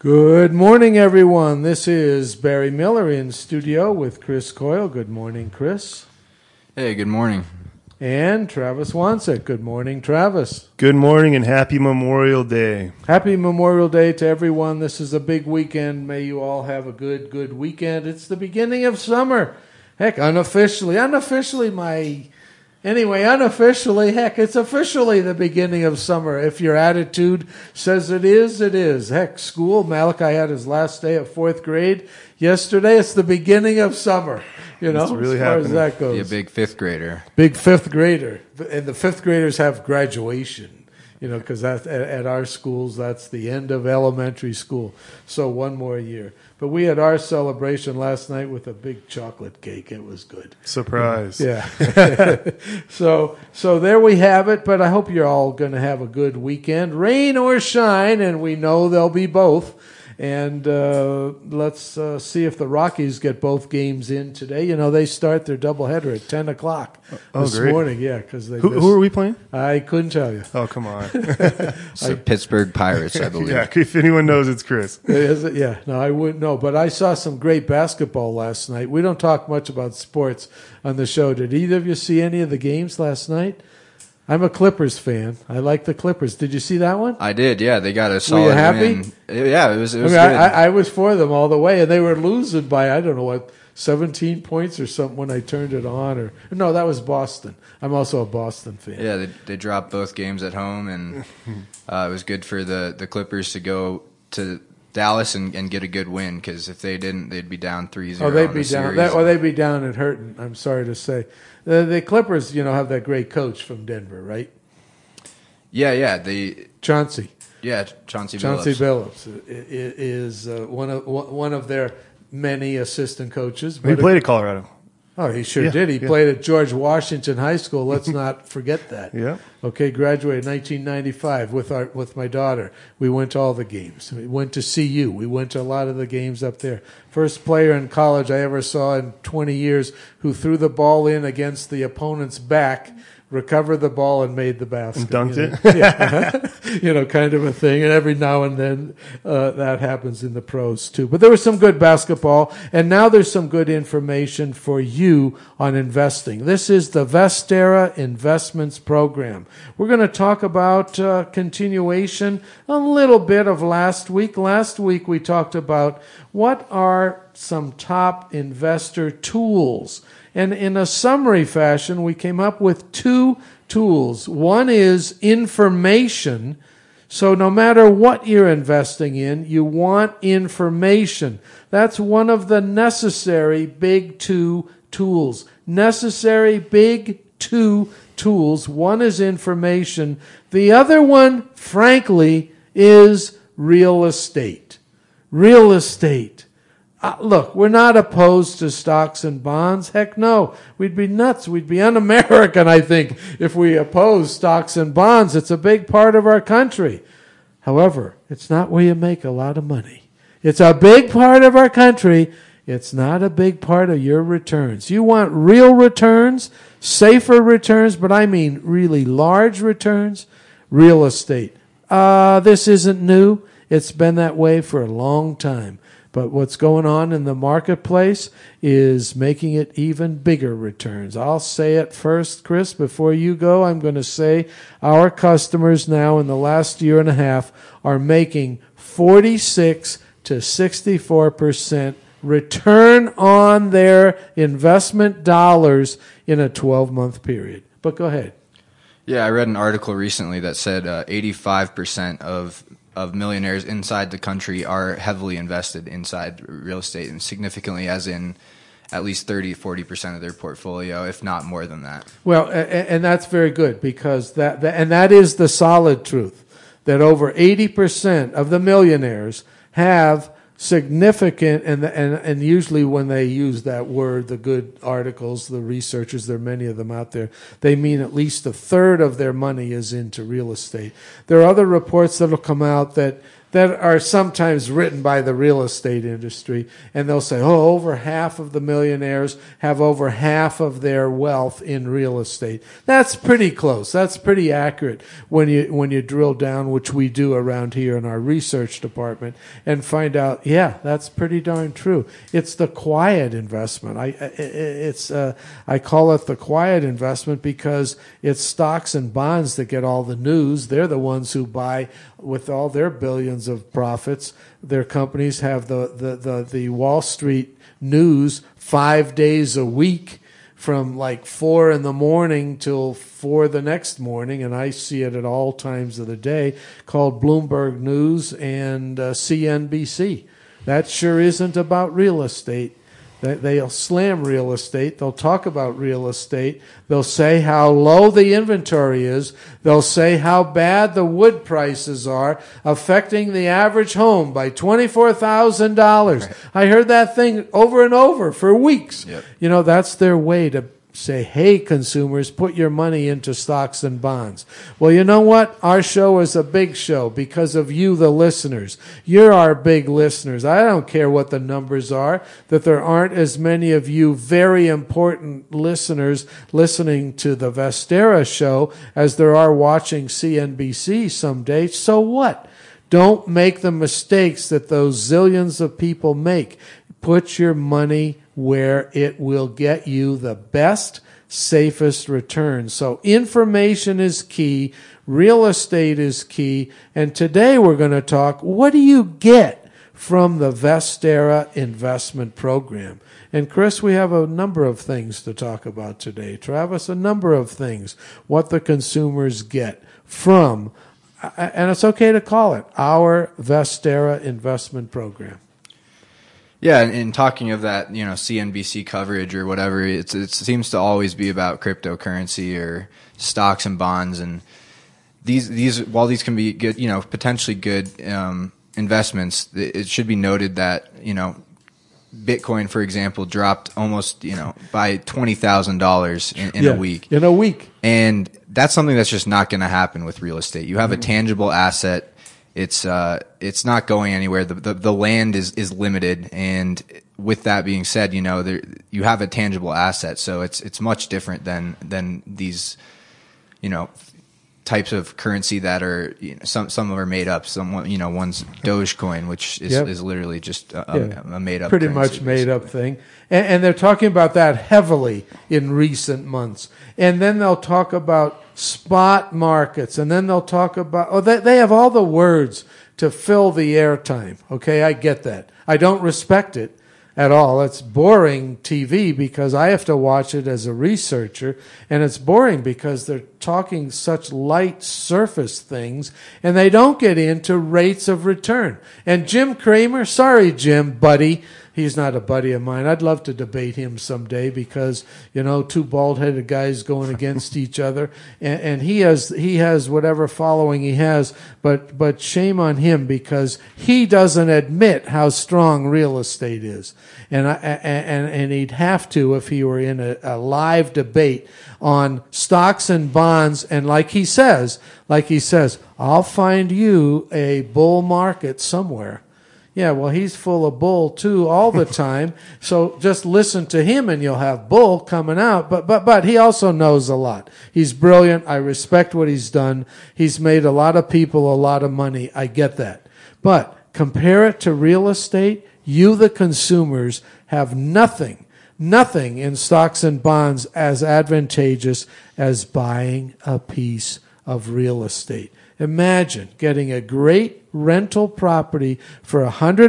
Good morning, everyone. This is Barry Miller in studio with Chris Coyle. Good morning, Chris. Hey, good morning. And Travis Wansett. Good morning, Travis. Good morning and happy Memorial Day. Happy Memorial Day to everyone. This is a big weekend. May you all have a good weekend. It's the beginning of summer. Heck, unofficially, heck, it's officially the beginning of summer. If your attitude says it is, it is. Heck, school, Malachi had his last day of 4th grade yesterday. It's the beginning of summer, It's really as far happening. as that goes. Be a big fifth grader. Big fifth grader. And the fifth graders have graduation, because at our schools, that's the end of elementary school. So one more year. But we had our celebration last night with a big chocolate cake. It was good. Surprise. Yeah. So there we have it. But I hope you're all going to have a good weekend, rain or shine, and we know there'll be both. And let's see if the Rockies get both games in today. They start their doubleheader at 10 o'clock this morning. Yeah, because Who are we playing? I couldn't tell you. Oh, come on. So Pittsburgh Pirates, I believe. Yeah, if anyone knows, it's Chris. Is it? Yeah. No, I wouldn't know. But I saw some great basketball last night. We don't talk much about sports on the show. Did either of you see any of the games last night? I'm a Clippers fan. I like the Clippers. Did you see that one? I did, yeah. They got a solid Were you happy? win. Yeah, it was good. I was for them all the way, and they were losing by, 17 points or something when I turned it on. No, that was Boston. I'm also a Boston fan. Yeah, they dropped both games at home, and it was good for the Clippers to go to Dallas and get a good win, because if they didn't, they'd be down 3-0. Oh, they'd be down. They'd be down and hurting. I'm sorry to say. The Clippers, have that great coach from Denver, right? Yeah. Chauncey. Yeah, Chauncey Billups is one of their many assistant coaches. He played at Colorado. Oh, he sure did. He played at George Washington High School. Let's not forget that. Yeah. Okay, graduated 1995 with my daughter. We went to all the games. We went to CU. We went to a lot of the games up there. First player in college I ever saw in 20 years who threw the ball in against the opponent's back, recovered the ball, and made the basket. And dunked it? Yeah. Kind of a thing. And every now and then that happens in the pros too. But there was some good basketball, and now there's some good information for you on investing. This is the Vestera Investments Program. We're going to talk about continuation, a little bit of last week. Last week we talked about what are some top investor tools. And in a summary fashion, we came up with 2 tools. One is information. So no matter what you're investing in, you want information. That's one of the necessary big 2 tools. Necessary big 2 tools. One is information. The other one, frankly, is real estate. Real estate. Look, we're not opposed to stocks and bonds. Heck no. We'd be nuts. We'd be un-American, I think, if we opposed stocks and bonds. It's a big part of our country. However, it's not where you make a lot of money. It's a big part of our country. It's not a big part of your returns. You want real returns, safer returns, but I mean really large returns, real estate. This isn't new. It's been that way for a long time. But what's going on in the marketplace is making it even bigger returns. I'll say it first, Chris, before you go. I'm going to say our customers now in the last year and a half are making 46 to 64% return on their investment dollars in a 12-month period. But go ahead. Yeah, I read an article recently that said 85% of millionaires inside the country are heavily invested inside real estate, and significantly, as in at least 30-40% of their portfolio, if not more than that. Well, and that's very good, because that is the solid truth, that over 80% of the millionaires have significant, and usually when they use that word, the good articles, the researchers, there are many of them out there, they mean at least a third of their money is into real estate. There are other reports that will come out that that are sometimes written by the real estate industry, and they'll say, oh, over half of the millionaires have over half of their wealth in real estate. That's pretty close. That's pretty accurate when you drill down, which we do around here in our research department, and find out, yeah, that's pretty darn true. It's the quiet investment. I call it the quiet investment because it's stocks and bonds that get all the news. They're the ones who buy with all their billions of profits. Their companies have the Wall Street news 5 days a week from like 4 in the morning till 4 the next morning, and I see it at all times of the day, called Bloomberg News and CNBC. That sure isn't about real estate. They'll slam real estate. They'll talk about real estate. They'll say how low the inventory is. They'll say how bad the wood prices are, affecting the average home by $24,000. Right. I heard that thing over and over for weeks. Yep. You know, that's their way to say, hey, consumers, put your money into stocks and bonds. Well, you know what? Our show is a big show because of you, the listeners. You're our big listeners. I don't care what the numbers are, that there aren't as many of you very important listeners listening to the Vestera show as there are watching CNBC someday. So what? Don't make the mistakes that those zillions of people make. Put your money where it will get you the best, safest return. So information is key. Real estate is key. And today we're going to talk, what do you get from the Vestera investment program? And Chris, we have a number of things to talk about today. Travis, a number of things, what the consumers get from, and it's okay to call it, our Vestera investment program. Yeah, and talking of that, you know, CNBC coverage or whatever, it seems to always be about cryptocurrency or stocks and bonds, and these while these can be good, you know, potentially good investments, it should be noted that, you know, Bitcoin, for example, dropped almost, you know, by $20,000 in a week. In a week, and that's something that's just not going to happen with real estate. You have a tangible asset. It's not going anywhere. The land is limited, and with that being said, you know, you have a tangible asset, so it's much different than these, you know, types of currency that are, you know, some are made up. Some, you know, one's Dogecoin, which is literally just a made up, pretty much made up thing, and they're talking about that heavily in recent months, and then they'll talk about spot markets, and then they'll talk about, they have all the words to fill the airtime. Okay, I get that. I don't respect it at all. It's boring TV because I have to watch it as a researcher, and it's boring because they're talking such light surface things, and they don't get into rates of return. And Jim Cramer, sorry, Jim, buddy, he's not a buddy of mine. I'd love to debate him someday because, you know, two bald-headed guys going against each other, and he has whatever following he has, but shame on him because he doesn't admit how strong real estate is, and he'd have to if he were in a live debate on stocks and bonds, and like he says, I'll find you a bull market somewhere. Yeah, well, he's full of bull, too, all the time. So just listen to him and you'll have bull coming out. But he also knows a lot. He's brilliant. I respect what he's done. He's made a lot of people a lot of money. I get that. But compare it to real estate. You, the consumers, have nothing in stocks and bonds as advantageous as buying a piece of real estate. Imagine getting a great rental property for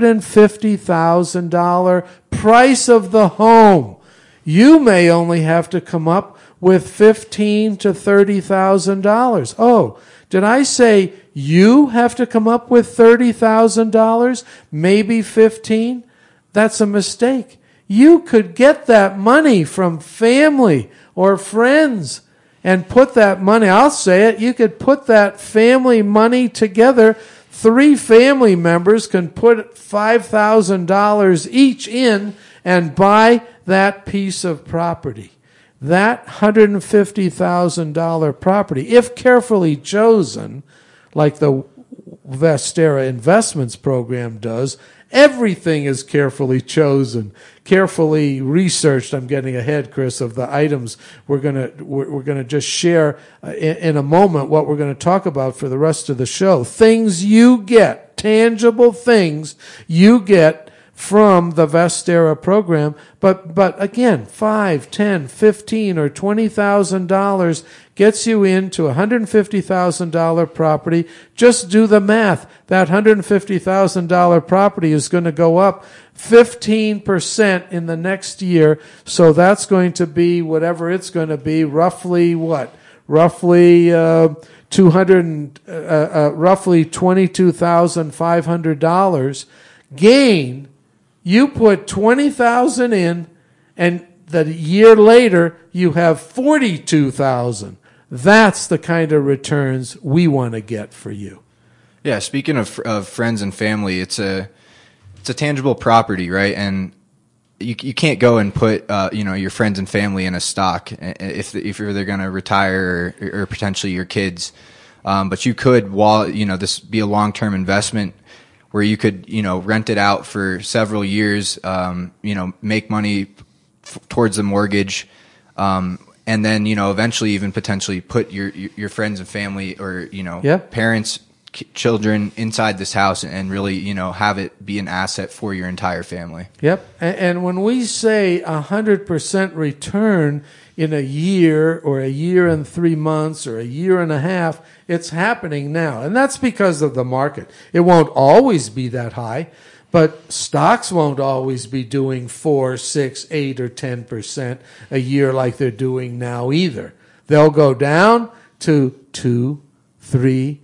$150,000 price of the home. You may only have to come up with $15,000 to $30,000. Oh, did I say you have to come up with $30,000? Maybe 15? That's a mistake. You could get that money from family or friends and put that money, I'll say it, you could put that family money together. 3 family members can put $5,000 each in and buy that piece of property. That $150,000 property, if carefully chosen, like the Vestera Investments program does, everything is carefully chosen, carefully researched. I'm getting ahead, Chris, of the items we're gonna just share in a moment. What we're going to talk about for the rest of the show, things you get, tangible things you get from the Vestera program, but again, $5, $10, $15, or $20,000 gets you into a $150,000 property. Just do the math. That $150,000 property is going to go up 15% in the next year, so that's going to be whatever it's going to be. Roughly what? Roughly $22,500 gain. You put $20,000 in, and the year later you have $42,000. That's the kind of returns we want to get for you. Yeah, speaking of friends and family, it's a tangible property, right? And you can't go and put your friends and family in a stock if they're going to retire or potentially your kids. But you could, while this be a long-term investment, where you could, rent it out for several years, make money towards the mortgage, and then, eventually even potentially put your friends and family or, parents, children inside this house and really, have it be an asset for your entire family. Yep. And when we say 100% return in a year or a year and 3 months or a year and a half, it's happening now. And that's because of the market. It won't always be that high, but stocks won't always be doing 4, 6, 8, or 10% a year like they're doing now either. They'll go down to 2, 3,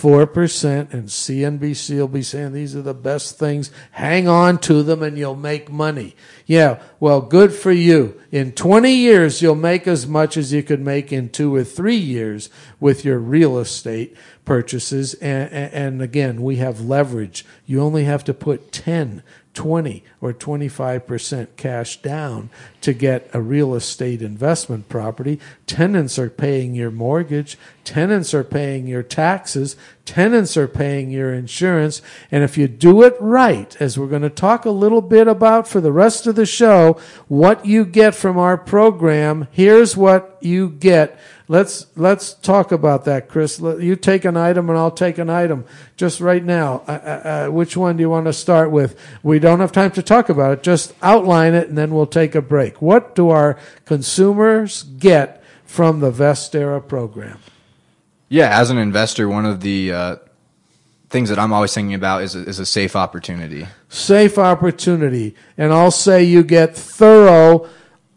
4%, and CNBC will be saying these are the best things. Hang on to them and you'll make money. Yeah, well, good for you. In 20 years, you'll make as much as you could make in 2 or 3 years with your real estate purchases. And again, we have leverage. You only have to put 10, 20, or 25% cash down to get a real estate investment property. Tenants are paying your mortgage. Tenants are paying your taxes. Tenants are paying your insurance. And if you do it right, as we're going to talk a little bit about for the rest of the show, what you get from our program, here's what you get. Let's talk about that, Chris. You take an item and I'll take an item just right now. Which one do you want to start with? We don't have time to talk about it. Just outline it and then we'll take a break. What do our consumers get from the Vestera program? Yeah, as an investor, one of the things that I'm always thinking about is a safe opportunity. Safe opportunity. And I'll say you get thorough,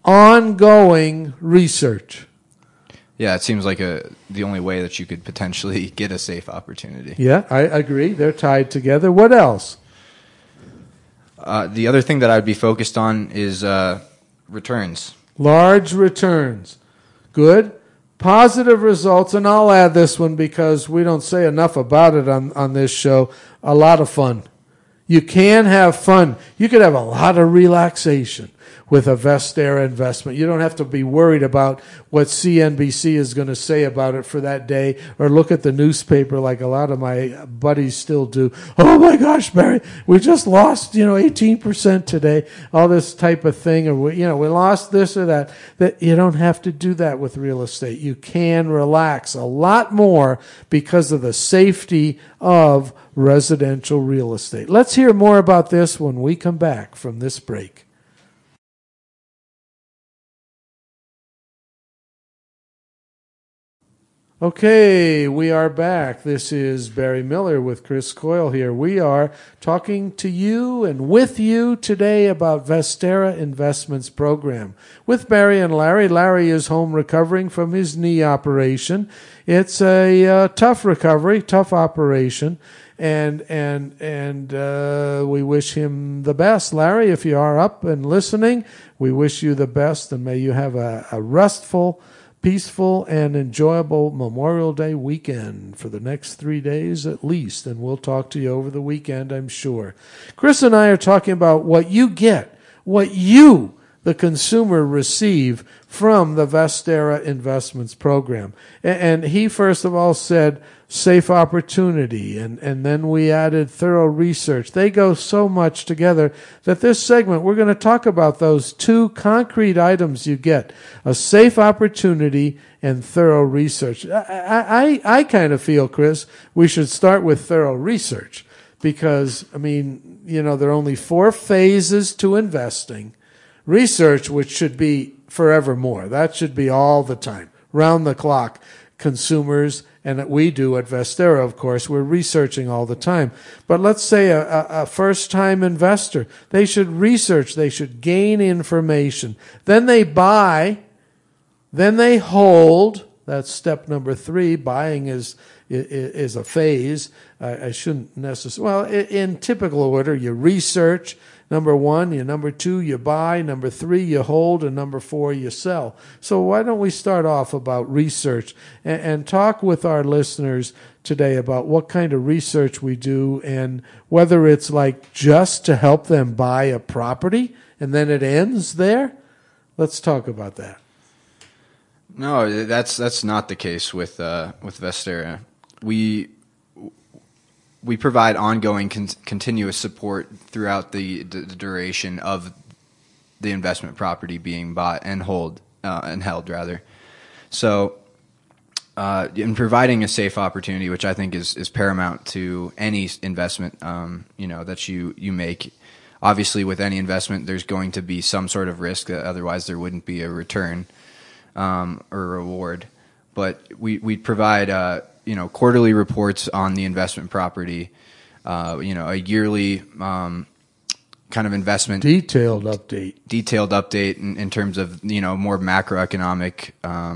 ongoing research. Yeah, it seems like the only way that you could potentially get a safe opportunity. Yeah, I agree. They're tied together. What else? The other thing that I'd be focused on is returns. Large returns. Good. Positive results. And I'll add this one because we don't say enough about it on this show. A lot of fun. You can have fun. You could have a lot of relaxation with a Vestera investment. You don't have to be worried about what CNBC is going to say about it for that day or look at the newspaper like a lot of my buddies still do. Oh my gosh, Barry, we just lost, 18% today, all this type of thing, or we lost this or that. That you don't have to do that with real estate. You can relax a lot more because of the safety of residential real estate. Let's hear more about this when we come back from this break. Okay, we are back. This is Barry Miller with Chris Coyle here. We are talking to you and with you today about Vestera Investments Program. With Barry and Larry. Larry is home recovering from his knee operation. It's a tough recovery, tough operation, and we wish him the best. Larry, if you are up and listening, we wish you the best, and may you have a restful, peaceful and enjoyable Memorial Day weekend for the next 3 days at least, and we'll talk to you over the weekend, I'm sure. Chris and I are talking about what you get, what you, the consumer receive from the Vestera Investments program? And he first of all said safe opportunity, and then we added thorough research. They go so much together that this segment, we're going to talk about those two concrete items you get, a safe opportunity and thorough research. I kind of feel, Chris, we should start with thorough research because, I mean, there are only 4 phases to investing. Research, which should be forevermore. That should be all the time, round the clock. Consumers, and we do at Vestera, of course, we're researching all the time. But let's say a first-time investor, they should research, they should gain information. Then they buy, then they hold. That's step number 3. Buying is a phase. I shouldn't necessarily, well, in typical order, you research. Number 1, number 2, you buy. Number 3, you hold. And number 4, you sell. So why don't we start off about research and talk with our listeners today about what kind of research we do and whether it's like just to help them buy a property and then it ends there? Let's talk about that. No, that's not the case with Vestera. We provide ongoing continuous support throughout the duration of the investment property being bought and held. So, in providing a safe opportunity, which I think is paramount to any investment, that you make. Obviously, with any investment, there's going to be some sort of risk. Otherwise, there wouldn't be a return or a reward. But we provide quarterly reports on the investment property, a yearly kind of investment detailed update in terms of more macroeconomic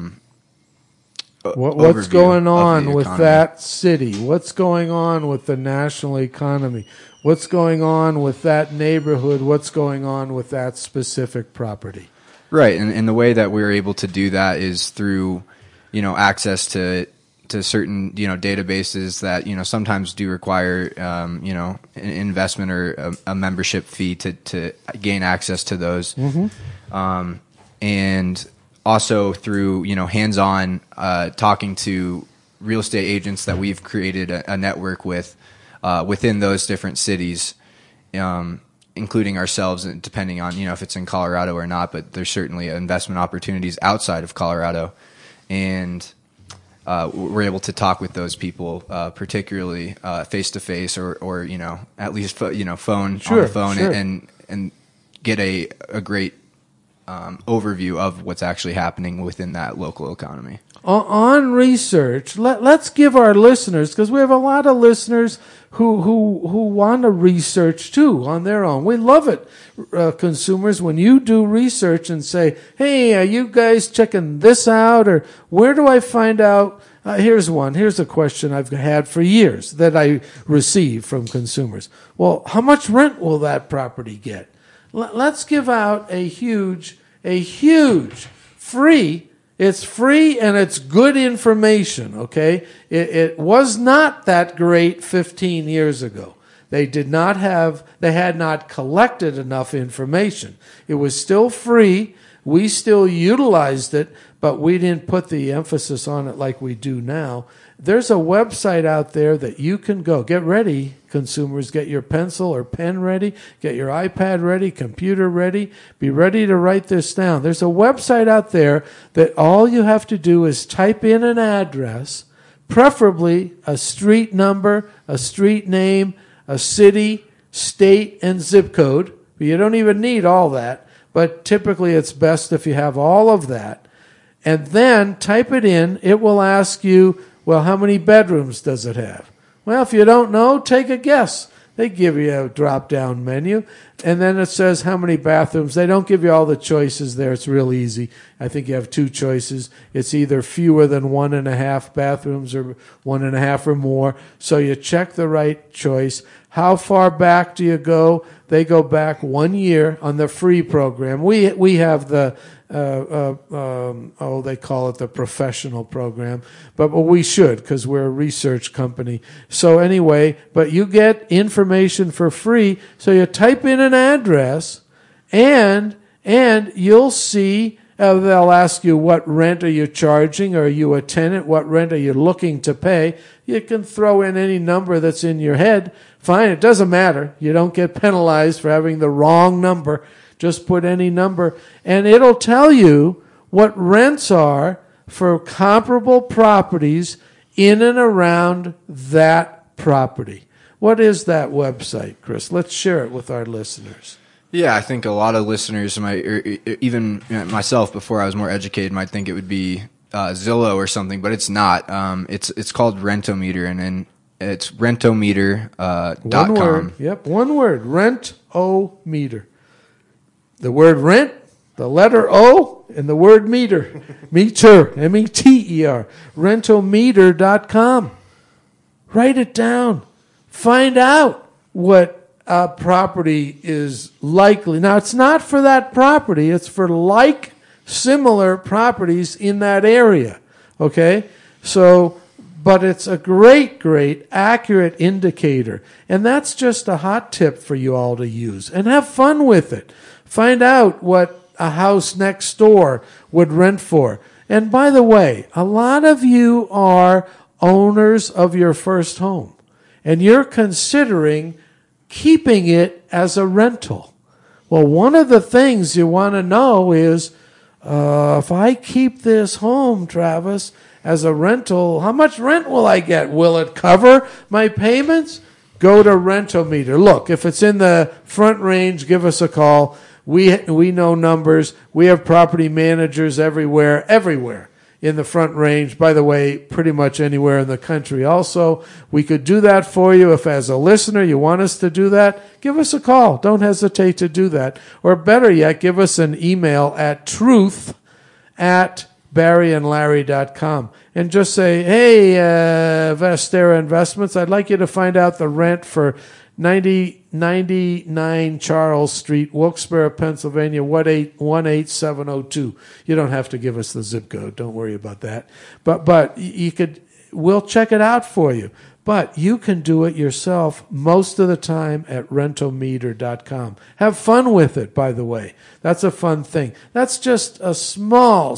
what's going on with that city, what's going on with the national economy, what's going on with that neighborhood, what's going on with that specific property. Right, and the way that we're able to do that is through access to certain databases that sometimes do require an investment or a membership fee to gain access to those, and also through hands-on talking to real estate agents that we've created a network with within those different cities, including ourselves, depending on if it's in Colorado or not. But there's certainly investment opportunities outside of Colorado, and we're able to talk with those people, particularly face to face, or at least phone on the phone, and get a great overview of what's actually happening within that local economy. On research, let's give our listeners, because we have a lot of listeners who want to research too on their own. We love it, consumers, when you do research and say, hey, are you guys checking this out? Or where do I find out? Here's a question I've had for years that I receive from consumers. Well, how much rent will that property get? Let's give out a huge free. It's free and it's good information, okay? It was not that great 15 years ago. They had not collected enough information. It was still free. We still utilized it, but we didn't put the emphasis on it like we do now. There's a website out there that you can go. Get ready, consumers. Get your pencil or pen ready. Get your iPad ready, computer ready. Be ready to write this down. There's a website out there that all you have to do is type in an address, preferably a street number, a street name, a city, state, and zip code. But you don't even need all that. But typically it's best if you have all of that. And then type it in. It will ask you, well, how many bedrooms does it have? Well, if you don't know, take a guess. They give you a drop-down menu, and then it says how many bathrooms. They don't give you all the choices there. It's real easy. I think you have 2 choices. It's either fewer than 1.5 bathrooms or 1.5 or more. So you check the right choice. How far back do you go? They go back 1 year on the free program. We have the they call it the professional program, but we should, because we're a research company. So anyway, but you get information for free. So you type in an address, and And you'll see, they'll ask you, what rent are you charging? Are you a tenant? What rent are you looking to pay? You can throw in any number that's in your head. Fine, it doesn't matter. You don't get penalized for having the wrong number. Just put any number. And it'll tell you what rents are for comparable properties in and around that property. What is that website, Chris? Let's share it with our listeners. Yeah, I think a lot of listeners might, or even myself before I was more educated, might think it would be Zillow or something, but it's not. It's called Rentometer, and then it's rentometer.com. One word. Yep, one word. Rent-O-meter. The word rent, the letter O, and the word meter. Meter, M-E-T-E-R. Rentometer.com. Write it down. Find out what a property is likely. Now, it's not for that property. It's for similar properties in that area. Okay? So, but it's a great, great, accurate indicator. And that's just a hot tip for you all to use. And have fun with it. Find out what a house next door would rent for. And by the way, a lot of you are owners of your first home. And you're considering keeping it as a rental. Well, one of the things you want to know is, if I keep this home, Travis, as a rental, how much rent will I get? Will it cover my payments? Go to Rentometer. Look, if it's in the Front Range, give us a call. We know numbers. We have property managers everywhere in the Front Range. By the way, pretty much anywhere in the country also. We could do that for you. If as a listener you want us to do that, give us a call. Don't hesitate to do that. Or better yet, give us an email at truth@barryandlarry.com and just say, hey, Vestera Investments, I'd like you to find out the rent for 99 Charles Street, Wilkes-Barre, Pennsylvania, 18702. You don't have to give us the zip code. Don't worry about that. But you could, we'll check it out for you. But you can do it yourself most of the time at rentometer.com. Have fun with it, by the way. That's a fun thing. That's just a small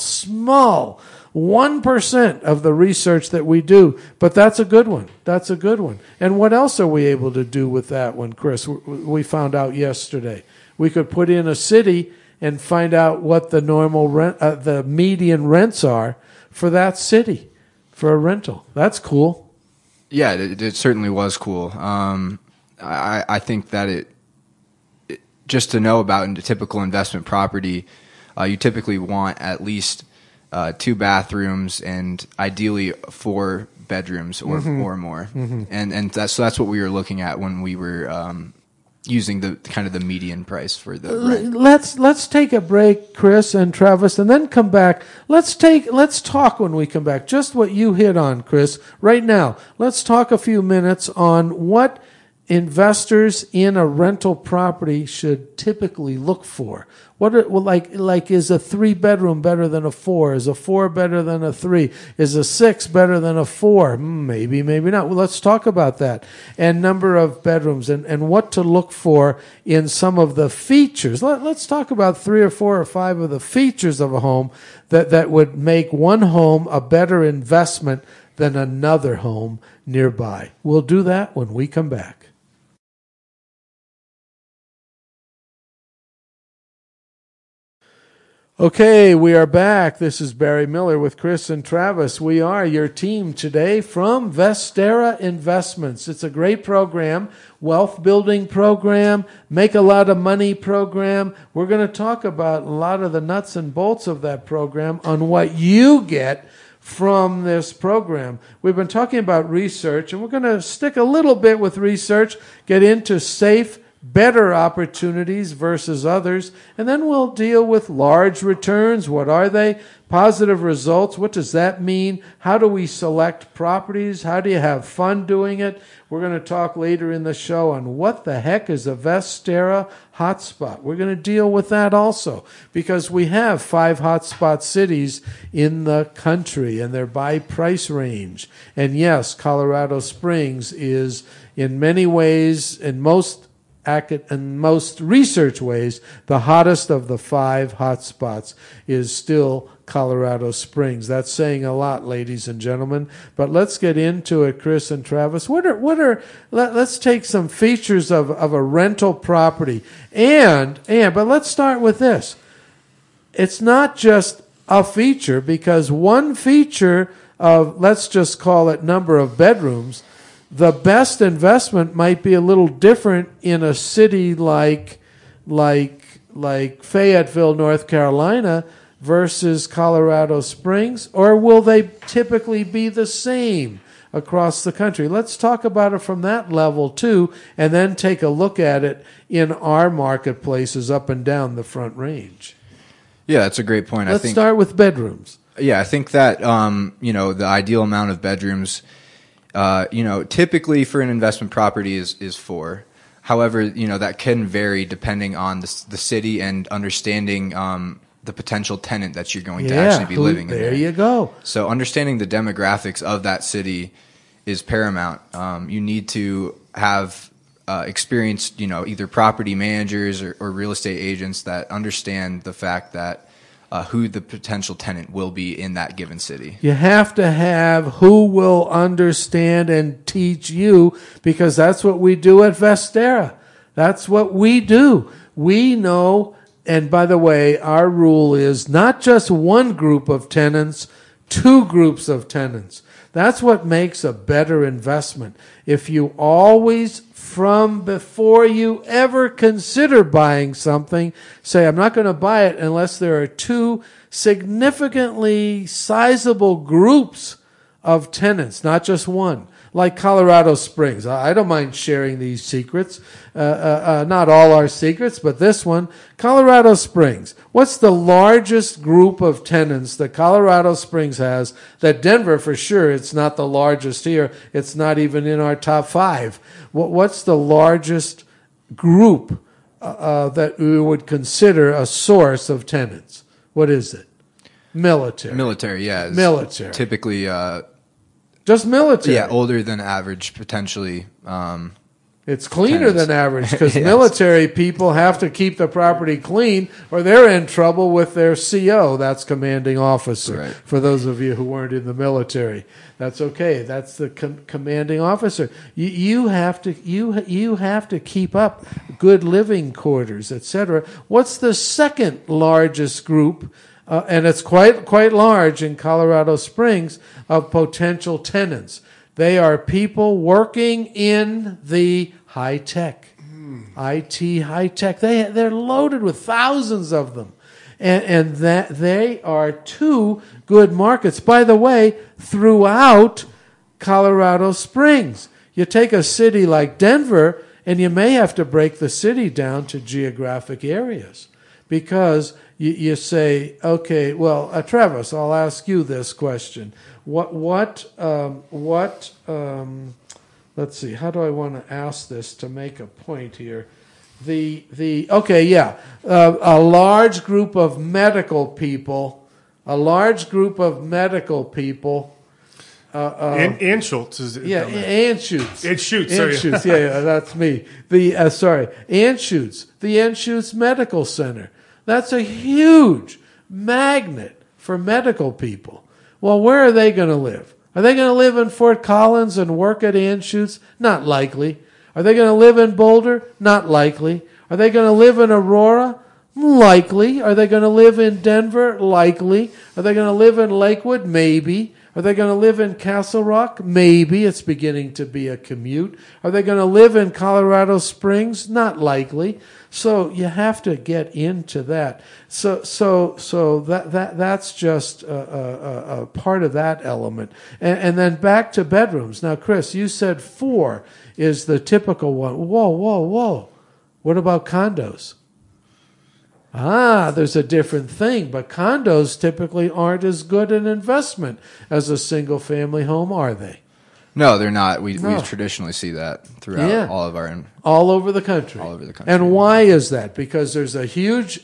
1% of the research that we do, but that's a good one. That's a good one. And what else are we able to do with that one, Chris? We found out yesterday. We could put in a city and find out what the normal rent, the median rents are for that city for a rental. That's cool. Yeah, it certainly was cool. I think that it just to know about a typical investment property, you typically want at least 2 bathrooms and ideally 4 bedrooms or more. Mm-hmm. And that's what we were looking at when we were using the kind of the median price for the rent. Let's take a break, Chris and Travis, and then come back. Let's talk when we come back. Just what you hit on, Chris, right now. Let's talk a few minutes on what investors in a rental property should typically look for. What like is a 3-bedroom better than a 4? Is a 4 better than a 3? Is a 6 better than a 4? Maybe not. Well, let's talk about that. And number of bedrooms and what to look for in some of the features. Let's talk about 3 or 4 or 5 of the features of a home that would make one home a better investment than another home nearby. We'll do that when we come back. Okay, we are back. This is Barry Miller with Chris and Travis. We are your team today from Vestera Investments. It's a great program, wealth building program, make a lot of money program. We're going to talk about a lot of the nuts and bolts of that program on what you get from this program. We've been talking about research, and we're going to stick a little bit with research, get into safe, better opportunities versus others, and then we'll deal with large returns. What are they? Positive results. What does that mean? How do we select properties? How do you have fun doing it? We're going to talk later in the show on what the heck is a Vestera hotspot. We're going to deal with that also because we have 5 hotspot cities in the country and they're by price range. And yes, Colorado Springs is in many ways, in most in most research ways, the hottest of the 5 hot spots is still Colorado Springs. That's saying a lot, ladies and gentlemen. But let's get into it, Chris and Travis. Let's take some features of a rental property. But let's start with this. It's not just a feature, because one feature of, let's just call it number of bedrooms, the best investment might be a little different in a city like Fayetteville, North Carolina, versus Colorado Springs, or will they typically be the same across the country? Let's talk about it from that level too, and then take a look at it in our marketplaces up and down the Front Range. Yeah, that's a great point. Let's start with bedrooms. Yeah, I think that the ideal amount of bedrooms, typically for an investment property is 4. However, that can vary depending on the city and understanding the potential tenant that you're going to actually be living in. There you go. So understanding the demographics of that city is paramount. You need to have experienced, either property managers or real estate agents that understand the fact that who the potential tenant will be in that given city. You have to have who will understand and teach you, because that's what we do at Vestera. That's what we do. We know, and by the way, our rule is not just one group of tenants, 2 groups of tenants. That's what makes a better investment. If you always, from before you ever consider buying something, say, I'm not going to buy it unless there are 2 significantly sizable groups of tenants, not just one. Like Colorado Springs. I don't mind sharing these secrets. Not all our secrets, but this one. Colorado Springs. What's the largest group of tenants that Colorado Springs has that Denver, for sure, it's not the largest here. It's not even in our top 5. What's the largest group that we would consider a source of tenants? What is it? Military. Military, yeah. Military. Typically... just military. Yeah, older than average, potentially. It's cleaner tenants. than average, because Yes. military people have to keep the property clean or they're in trouble with their CO. That's commanding officer. Right. For those of you who weren't in the military, that's okay. That's the commanding officer. You have to keep up good living quarters, etc. What's the second largest group? And it's quite large in Colorado Springs, of potential tenants. They are people working in the high tech, IT high tech. They're loaded with thousands of them, and that they are 2 good markets. By the way, throughout Colorado Springs, you take a city like Denver, and you may have to break the city down to geographic areas, because you say, okay, well, Travis, I'll ask you this question. Let's see, how do I want to ask this to make a point here? A large group of medical people, Anschutz is it? yeah, Anschutz. Anschutz, sorry. Anschutz, yeah, that's me. Anschutz, the Anschutz Medical Center. That's a huge magnet for medical people. Well, where are they going to live? Are they going to live in Fort Collins and work at Anschutz? Not likely. Are they going to live in Boulder? Not likely. Are they going to live in Aurora? Likely. Are they going to live in Denver? Likely. Are they going to live in Lakewood? Maybe. Are they going to live in Castle Rock? Maybe. It's beginning to be a commute. Are they going to live in Colorado Springs? Not likely. So you have to get into that. So that's just a part of that element. And then back to bedrooms. Now, Chris, you said 4 is the typical one. Whoa. What about condos? There's a different thing, but condos typically aren't as good an investment as a single-family home, are they? No, they're not. We No. traditionally see that throughout Yeah. all of our. All over the country. All over the country. And why is that? Because there's a huge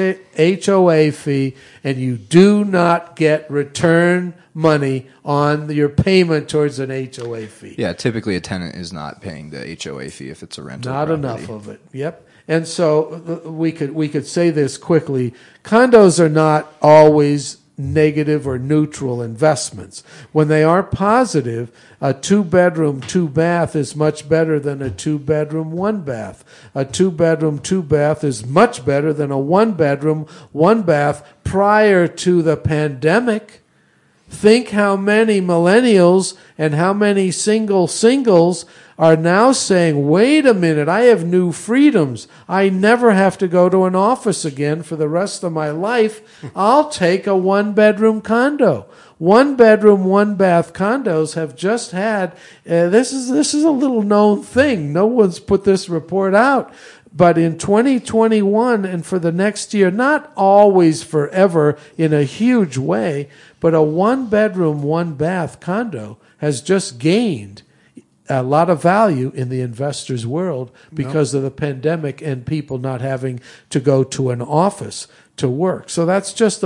HOA fee, and you do not get return money on your payment towards an HOA fee. Yeah, typically a tenant is not paying the HOA fee if it's a rental. Not property. enough of it. Yep. And so we could say this quickly. Condos are not always negative or neutral investments. When they are positive, a 2-bedroom, 2-bath is much better than a 2-bedroom, 1-bath. A 2-bedroom, 2-bath is much better than a 1-bedroom, 1-bath prior to the pandemic. Think how many millennials and how many singles are now saying, wait a minute, I have new freedoms. I never have to go to an office again for the rest of my life. I'll take a 1-bedroom condo. 1-bedroom, 1-bath condos have just had, this is a little known thing. No one's put this report out. But in 2021 and for the next year, not always forever in a huge way, but a 1-bedroom, 1-bath condo has just gained a lot of value in the investor's world because of the pandemic and people not having to go to an office to work. So that's just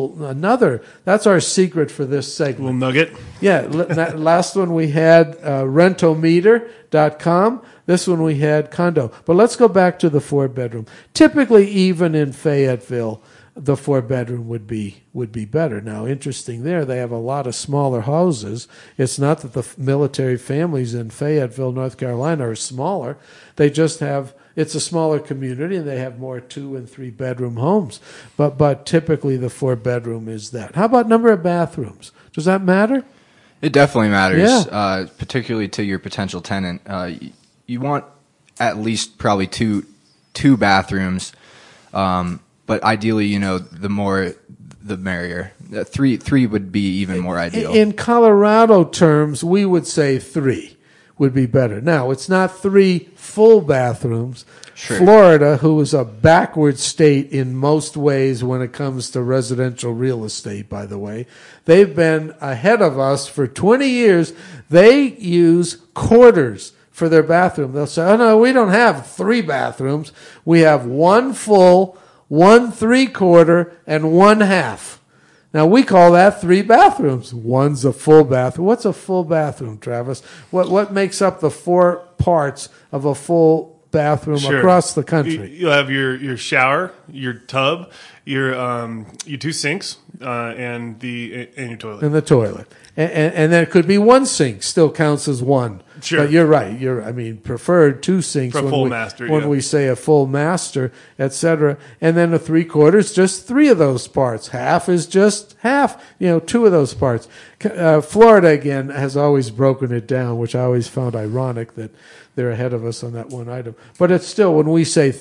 that's our secret for this segment. Little nugget. Yeah, last one we had rentometer.com. This one we had condo. But let's go back to the 4-bedroom. Typically, even in Fayetteville, the 4-bedroom would be better. Now, interesting there, they have a lot of smaller houses. It's not that the military families in Fayetteville, North Carolina are smaller. They just have, it's a smaller community and they have more 2- and 3-bedroom homes. But typically the 4-bedroom is that. How about number of bathrooms? Does that matter? It definitely matters, Yeah. particularly to your potential tenant. You want at least probably two bathrooms. But ideally, the more, the merrier. Three would be even more ideal. In Colorado terms, we would say 3 would be better. Now, it's not 3 full bathrooms. Sure. Florida, who is a backward state in most ways when it comes to residential real estate, by the way, they've been ahead of us for 20 years. They use quarters for their bathroom. They'll say, oh, no, we don't have 3 bathrooms. We have 1 full, 1 3/4, and 1 half. Now, we call that 3 bathrooms. One's a full bathroom. What's a full bathroom, Travis? What makes up the 4 parts of a full bathroom across the country? You'll have your shower, your tub, your 2 sinks, and your toilet. And the toilet. And then it could be 1 sink, still counts as 1. Sure. But you're right. Preferred 2 sinks For a full master, when yeah. we say a full master, etc. And then a 3/4, just 3 of those parts. Half is just half, 2 of those parts. Florida, again, has always broken it down, which I always found ironic that they're ahead of us on that one item. But it's still, when we say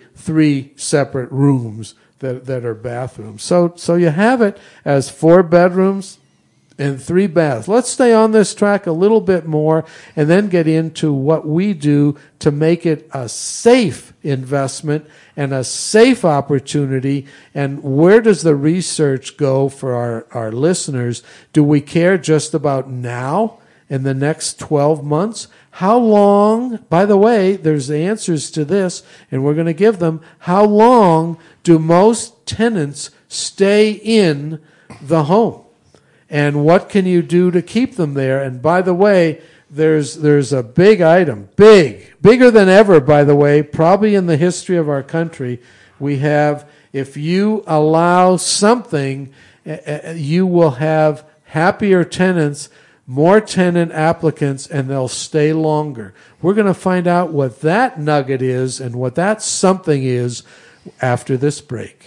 3 separate rooms that are bathrooms. So you have it as 4 bedrooms and 3 baths. Let's stay on this track a little bit more and then get into what we do to make it a safe investment and a safe opportunity. And where does the research go for our listeners? Do we care just about now in the next 12 months? How long, by the way, there's answers to this, and we're going to give them. How long do most tenants stay in the home? And what can you do to keep them there? And by the way, there's a big item, bigger than ever, by the way, probably in the history of our country. We have, if you allow something, you will have happier tenants, more tenant applicants, and they'll stay longer. We're going to find out what that nugget is and what that something is after this break.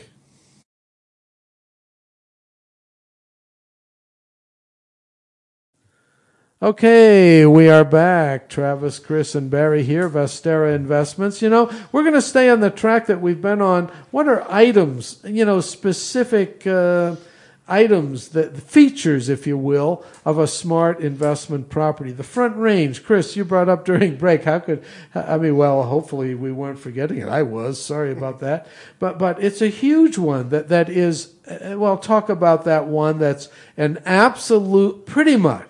Okay, we are back. Travis, Chris, and Barry here, Vestera Investments. We're going to stay on the track that we've been on. What are items, specific items, features, if you will, of a smart investment property? The front range, Chris, you brought up during break. Hopefully we weren't forgetting it. I was. Sorry about that. But it's a huge one that is, talk about that one that's an absolute, pretty much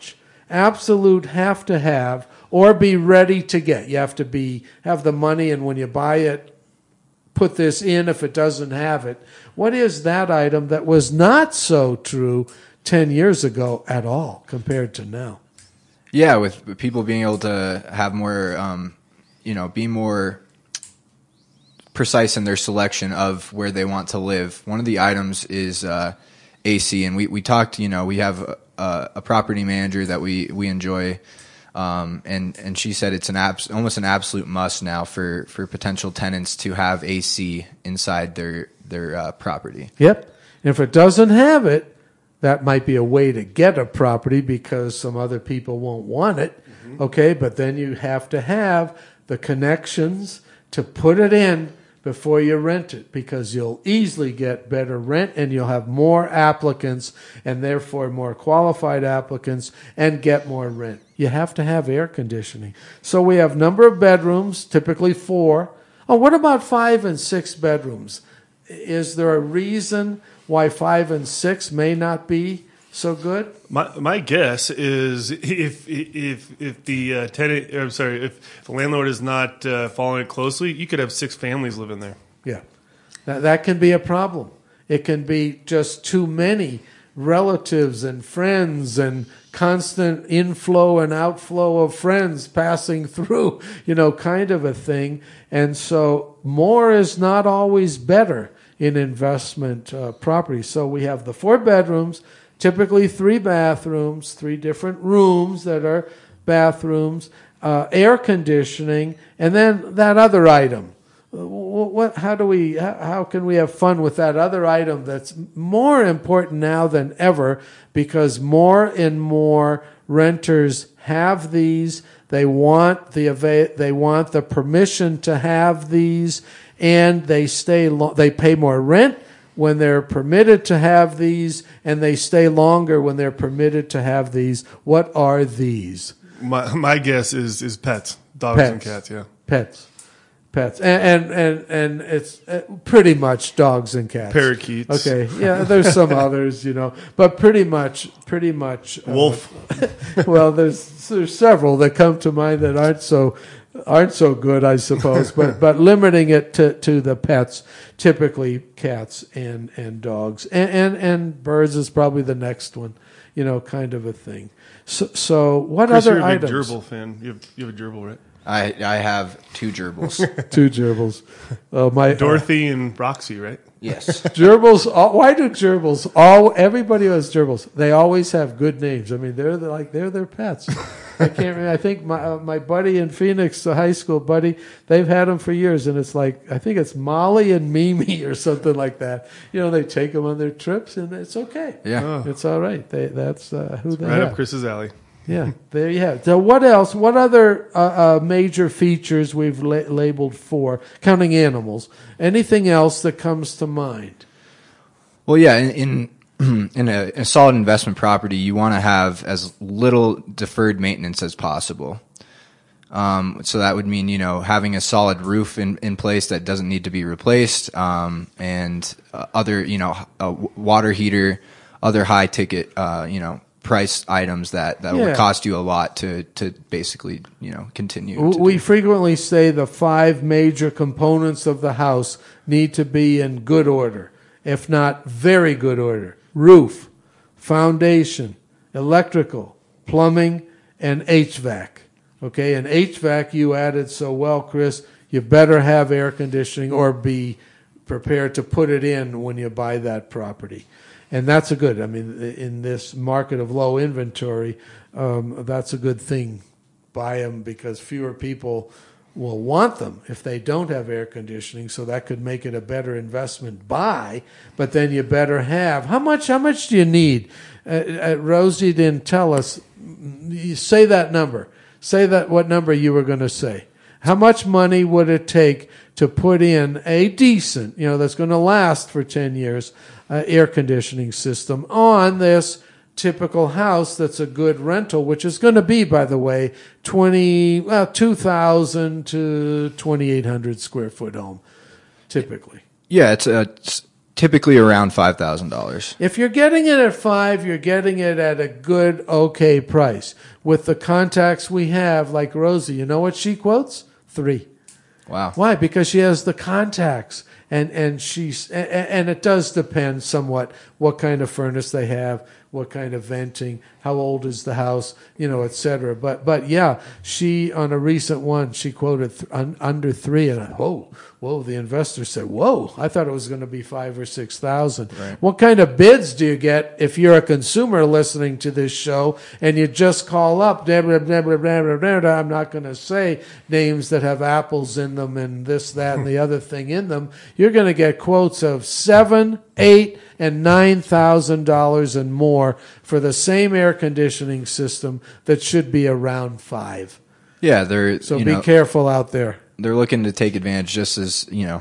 absolute have to have, or be ready to get. You have to have the money, and when you buy it, put this in if it doesn't have it. What is that item that was not so true 10 years ago at all compared to now? Yeah, with people being able to have more, be more precise in their selection of where they want to live. One of the items is AC, and we talked. We have a property manager that we enjoy, and she said it's almost an absolute must now for potential tenants to have AC inside their property. Yep. And if it doesn't have it, that might be a way to get a property because some other people won't want it. Mm-hmm. Okay, but then you have to have the connections to put it in before you rent it, because you'll easily get better rent and you'll have more applicants and therefore more qualified applicants and get more rent. You have to have air conditioning. So we have number of bedrooms, typically 4. Oh, what about 5 and 6 bedrooms? Is there a reason why 5 and 6 may not be so good? My guess is if the tenant, if the landlord is not following it closely, you could have 6 families living there. Yeah, that can be a problem. It can be just too many relatives and friends and constant inflow and outflow of friends passing through, kind of a thing. And so more is not always better in investment property. So we have the 4 bedrooms, typically 3 bathrooms, 3 different rooms that are bathrooms, air conditioning, and then that other item. How can we have fun with that other item that's more important now than ever, because more and more renters have these. They want the permission to have these, and they pay more rent when they're permitted to have these, and they stay longer when they're permitted to have these. What are these? My guess is pets, dogs and cats. Yeah, pets, and it's pretty much dogs and cats. Parakeets. Okay, yeah. There's some others, but pretty much. Wolf. Well, there's several that come to mind that aren't so good, I suppose, but limiting it to the pets, typically cats and dogs, and birds is probably the next one, kind of a thing. So what Chris, other you're a big items? gerbil fan. You have a gerbil, right? I have 2 gerbils. 2 gerbils. Dorothy and Roxy, right? Yes. Gerbils. Why do gerbils? Everybody who has gerbils, they always have good names. I mean, they're their pets. I can't remember. I think my buddy in Phoenix, the high school buddy, they've had them for years, and it's I think it's Molly and Mimi or something like that. They take them on their trips, and it's okay. Yeah, it's all right. That's who they right have. Up Chris's alley. Yeah, there you have it. So what else? What other major features we've labeled 4, counting animals? Anything else that comes to mind? Well, yeah, in a solid investment property, you want to have as little deferred maintenance as possible. So that would mean, having a solid roof in place that doesn't need to be replaced, and other, a water heater, other high ticket, price items that would cost you a lot to basically, continue. We frequently say the 5 major components of the house need to be in good order, if not very good order. Roof, foundation, electrical, plumbing, and HVAC. Okay, and HVAC you added so well, Chris, you better have air conditioning or be prepared to put it in when you buy that property. And that's in this market of low inventory, that's a good thing. Buy them because fewer people will want them if they don't have air conditioning, so that could make it a better investment buy, but then you better have. How much do you need? Rosie didn't tell us. You say that number. Say what number you were going to say. How much money would it take to put in a decent, that's going to last for 10 years, air conditioning system on this typical house that's a good rental, which is going to be, by the way, 2,000 to 2,800 square foot home, typically. Yeah, it's Typically around $5,000. If you're getting it at 5, you're getting it at a good, okay price. With the contacts we have, like Rosie, you know what she quotes? 3. Wow. Why? Because she has the contacts, and it does depend somewhat what kind of furnace they have, what kind of venting, how old is the house, et cetera. But yeah, she on a recent one she quoted under 3, and whoa. The investor said, "Whoa! I thought it was going to be 5,000 or 6,000." Right. What kind of bids do you get if you're a consumer listening to this show and you just call up? I'm not going to say names that have apples in them and this, that, and the other thing in them. You're going to get quotes of $7,000, $8,000, and $9,000 and more for the same air conditioning system that should be around 5. Yeah, they're So be careful out there. They're looking to take advantage, just as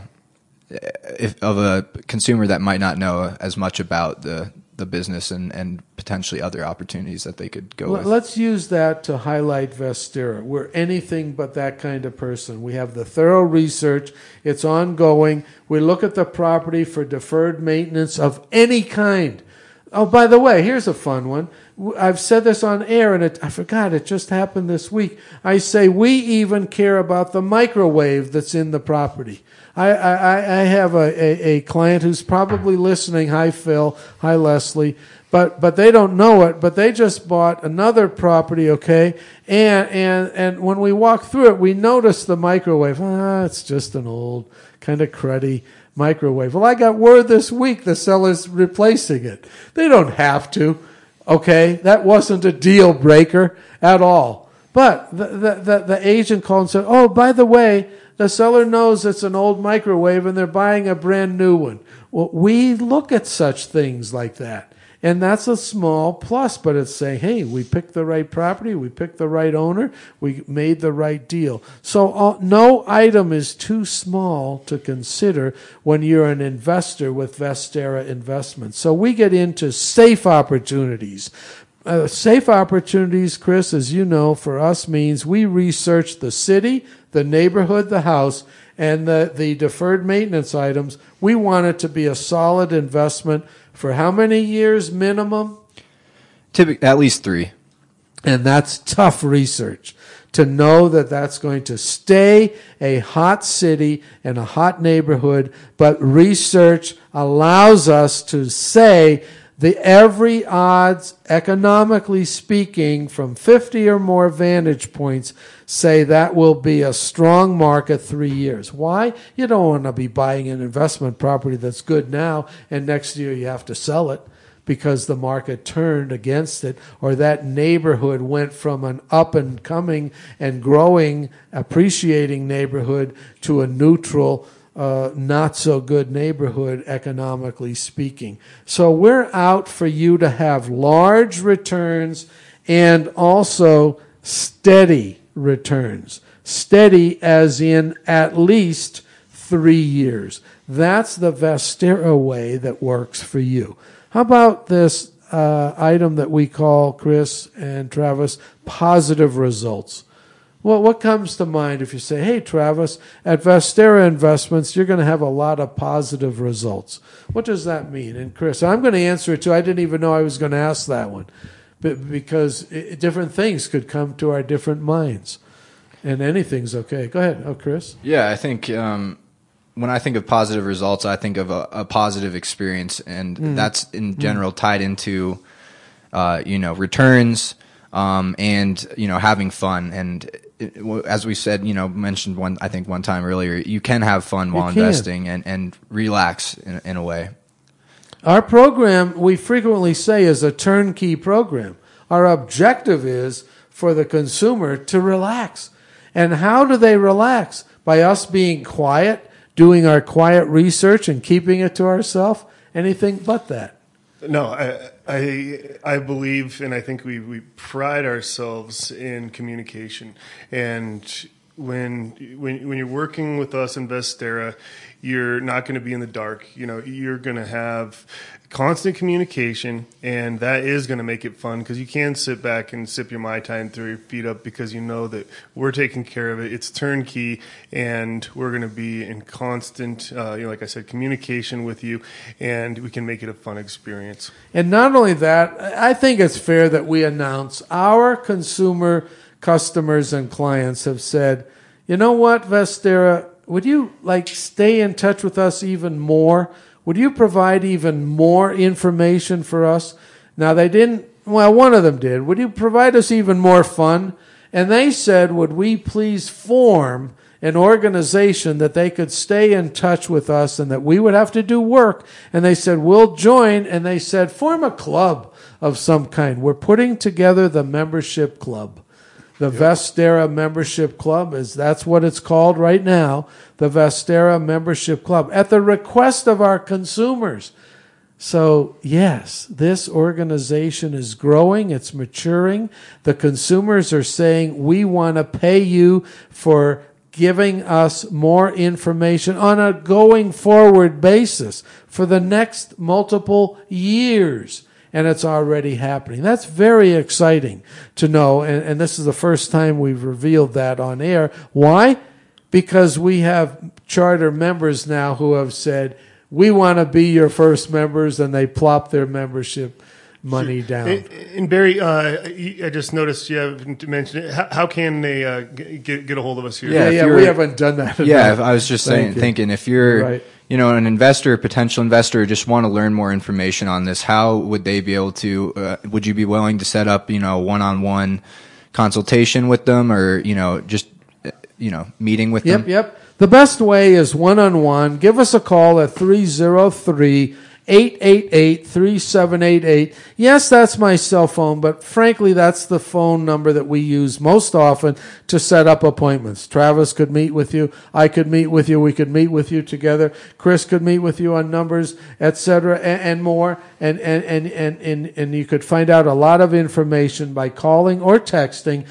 of a consumer that might not know as much about the business and potentially other opportunities that they could go with. Let's use that to highlight Vestera. We're anything but that kind of person. We have the thorough research. It's ongoing. We look at the property for deferred maintenance of any kind. Oh, by the way, here's a fun one. I've said this on air, and I forgot, it just happened this week. I say we even care about the microwave that's in the property. I have a client who's probably listening. Hi, Phil. Hi, Leslie. But they don't know it, but they just bought another property, okay? And when we walk through it, we notice the microwave. It's just an old, kind of cruddy microwave. Well, I got word this week the seller's replacing it. They don't have to. Okay, that wasn't a deal breaker at all. But the agent called and said, "Oh, by the way, the seller knows it's an old microwave and they're buying a brand new one." Well, we look at such things like that. And that's a small plus, but it's saying, hey, we picked the right property, we picked the right owner, we made the right deal. So no item is too small to consider when you're an investor with Vestera Investments. So we get into safe opportunities. Safe opportunities, Chris, as you know, for us means we research the city, the neighborhood, the house, and the deferred maintenance items. We want it to be a solid investment for how many years minimum? Typically, at least 3. And that's tough research to know that that's going to stay a hot city and a hot neighborhood. But research allows us to say every odds, economically speaking, from 50 or more vantage points, say that will be a strong market 3 years. Why? You don't want to be buying an investment property that's good now and next year you have to sell it because the market turned against it, or that neighborhood went from an up and coming and growing, appreciating neighborhood to a neutral, not so good neighborhood, economically speaking. So we're out for you to have large returns and also steady returns. Steady as in at least 3 years. That's the Vestera way that works for you. How about this item that we call, Chris and Travis, positive results? Well, what comes to mind if you say, hey, Travis, at Vestera Investments, you're going to have a lot of positive results? What does that mean? And Chris, I'm going to answer it too. I didn't even know I was going to ask that one because different things could come to our different minds. And anything's okay. Go ahead. Oh, Chris? Yeah, I think when I think of positive results, I think of a positive experience, and that's in general tied into, returns and, having fun. And as we said, mentioned one time earlier, you can have fun while investing and relax in a way. Our program, we frequently say, is a turnkey program. Our objective is for the consumer to relax. And how do they relax? By us being quiet, doing our quiet research and keeping it to ourselves? Anything but that. No, I believe, and I think we pride ourselves in communication. And when you're working with us in Vestera, you're not going to be in the dark. You're going to have constant communication, and that is going to make it fun because you can sit back and sip your Mai Tai and throw your feet up because you know that we're taking care of it. It's turnkey, and we're going to be in constant, like I said, communication with you, and we can make it a fun experience. And not only that, I think it's fair that we announce our consumer customers and clients have said, you know what, Vestera, would you stay in touch with us even more? Would you provide even more information for us? Now, they didn't, well, one of them did. Would you provide us even more fun? And they said, would we please form an organization that they could stay in touch with us and that we would have to do work? And they said, we'll join. And they said, form a club of some kind. We're putting together the membership club. The Vestera Membership Club, that's what it's called right now, the Vestera Membership Club, at the request of our consumers. So, yes, this organization is growing, it's maturing. The consumers are saying, we want to pay you for giving us more information on a going forward basis for the next multiple years. And it's already happening. That's very exciting to know. And this is the first time we've revealed that on air. Why? Because we have charter members now who have said, we want to be your first members, and they plop their membership money down. And Barry, I just noticed you haven't mentioned it. How can they get a hold of us here? Yeah, we haven't done that. Yeah, I was just thinking, if you're right. An investor, potential investor, just want to learn more information on this, how would they be able to, would you be willing to set up, one-on-one consultation with them, or, just, meeting with them? Yep. The best way is one-on-one. Give us a call at 303-888-3788. Yes, that's my cell phone, but frankly, that's the phone number that we use most often to set up appointments. Travis could meet with you. I could meet with you. We could meet with you together. Chris could meet with you on numbers, etc., and more. And you could find out a lot of information by calling or texting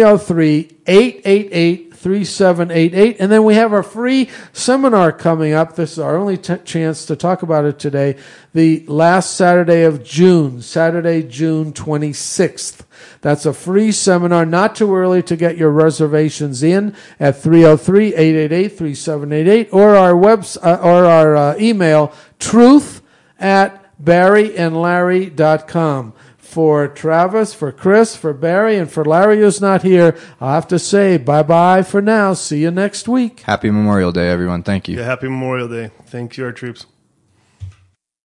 303-888-3788. And then we have our free seminar coming up. This is our only chance to talk about it today. The last Saturday of June, Saturday, June 26th. That's a free seminar. Not too early to get your reservations in at 303-888-3788 or our email, truth@barryandlarry.com. For Travis, for Chris, for Barry, and for Larry, who's not here, I'll have to say bye-bye for now. See you next week. Happy Memorial Day, everyone. Thank you. Yeah, happy Memorial Day. Thank you, our troops.